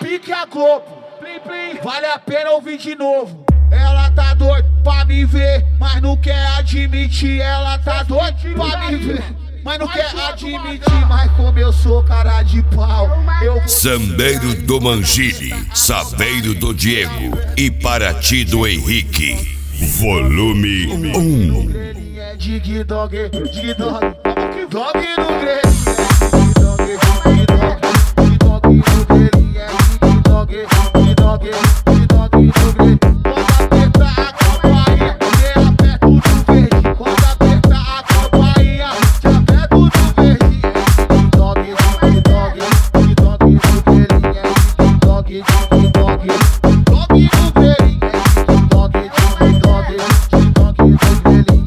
pique a Globo, plim, plim. Vale a pena ouvir de novo. Ela tá doida pra me ver, mas não quer admitir. Ela tá doida pra me ver, mas não quer admitir. Mas como eu sou cara de pau, eu vou... Sambeiro do Mangini, Saveiro do Diego e Paraty do Henrique. Volume 1. Dig dog, dig dog, dog no grelhinho. Dig dog no grelhinho. Dig dog, dig dog, dig dog no grelhinho. Quando apertar a campainha, você aperta o do verde. Quando apertar a campainha, você aperta o do verde. Dig dog, dig dog, dig dog no grelhinho. Dig dog, dig dog, dog no grelhinho. Dig dog, dig dog, dig dog no grelhinho.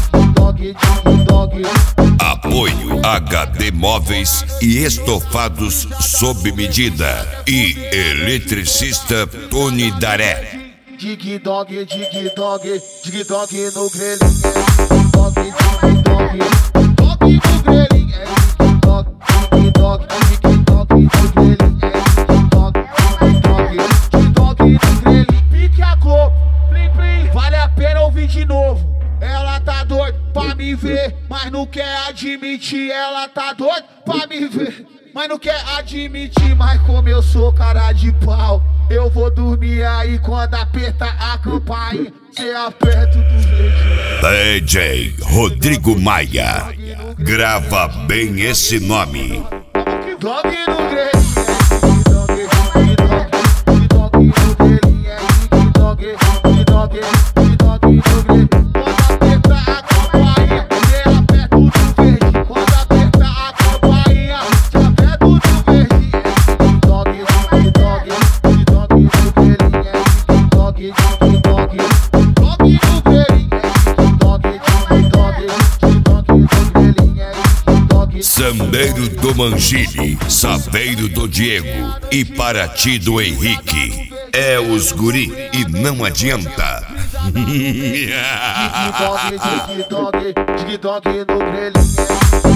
Apoio HD Móveis e Estofados sob medida e Eletricista Tony Daré. Dig dog, dig dog, dig dog no grelhinho. Dig dog, dig dog, dog no grelhinho. Dig dog, dig dog, dig dog no grelhinho. Dig dog, dig dog, dig dog no grelhinho. Pique a Globo, plim, plim. Vale a pena ouvir de novo. Ela tá doida pra me ver, mas não quer admitir. Ela tá doida pra me ver, mas não quer admitir. Mas como eu sou cara de pau, eu vou dormir aí quando aperta a campainha. Cê aperta o do verde. DJ Rodrigo Maia, grava bem esse nome. Dog no grelhinho. Dig dog, dig dog, dig dog no grelhinho. Dig dog, dig dog, dig dog no grelhinho. Sambeiro do Mangini, Saveiro do Diego e Paraty do Henrique. É os guri e não adianta. Dig dog, dig dog, dig dog no grelhinho.